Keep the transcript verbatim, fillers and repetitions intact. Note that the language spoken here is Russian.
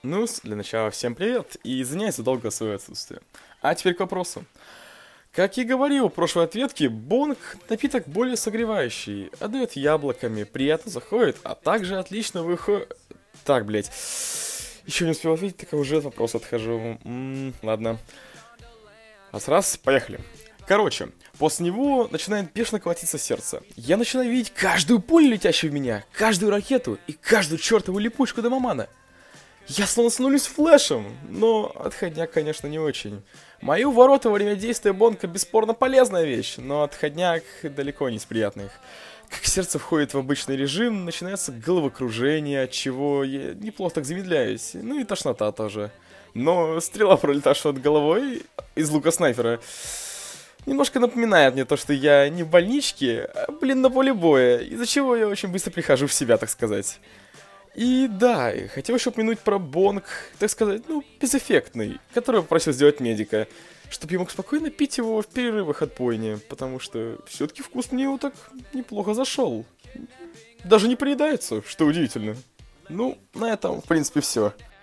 Ну, для начала всем привет и извиняюсь за долгое свое отсутствие. А теперь к вопросу. Как и говорил в прошлой ответке, бонг– напиток более согревающий, отдает яблоками, приятно заходит, а также отлично выходит... Так, блять. Еще не успел ответить, так я уже от вопроса отхожу. М-м, ладно. Раз, раз, поехали. Короче, после него начинает бешено колотиться сердце. Я начинаю видеть каждую пулю, летящую в меня, каждую ракету и каждую чертову липучку до мамана. Я словно становлюсь флешем, но отходняк, конечно, не очень. Мои ворота во время действия бонка бесспорно полезная вещь, но отходняк далеко не из приятных. Как сердце входит в обычный режим, начинается головокружение, от чего я неплохо так замедляюсь, ну и тошнота тоже. Но стрела, пролетавшая над головой из лука снайпера, немножко напоминает мне то, что я не в больничке, а, блин, на поле боя, из-за чего я очень быстро прихожу в себя, так сказать. И да, хотел еще упомянуть про бонг, так сказать, ну, безэффектный, который попросил сделать медика, чтобы я мог спокойно пить его в перерывах от бойни, потому что все-таки вкус мне его так неплохо зашел. Даже не приедается, что удивительно. Ну, на этом, в принципе, все.